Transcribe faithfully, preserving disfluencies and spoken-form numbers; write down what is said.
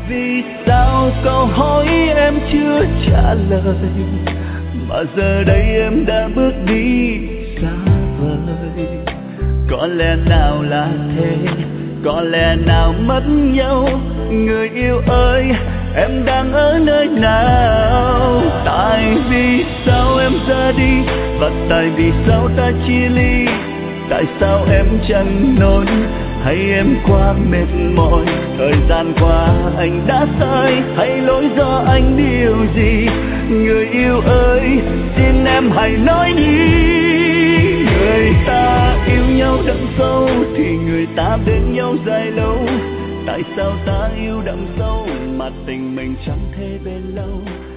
vì sao câu hỏi em chưa trả lời, mà giờ đây em đã bước đi xa vời. Có lẽ nào là thế, có lẽ nào mất nhau. Người yêu ơi, em đang ở nơi nào? Tại vì sao em ra đi, và tại vì sao ta chia ly? Tại sao em chẳng nói, hay em quá mệt mỏi? Thời gian qua anh đã sai, hay lỗi do anh điều gì? Người yêu ơi, xin em hãy nói đi. Người ta yêu nhau đậm sâu thì người ta bên nhau dài lâu. Tại sao ta yêu đậm sâu mà tình mình chẳng thể bền lâu?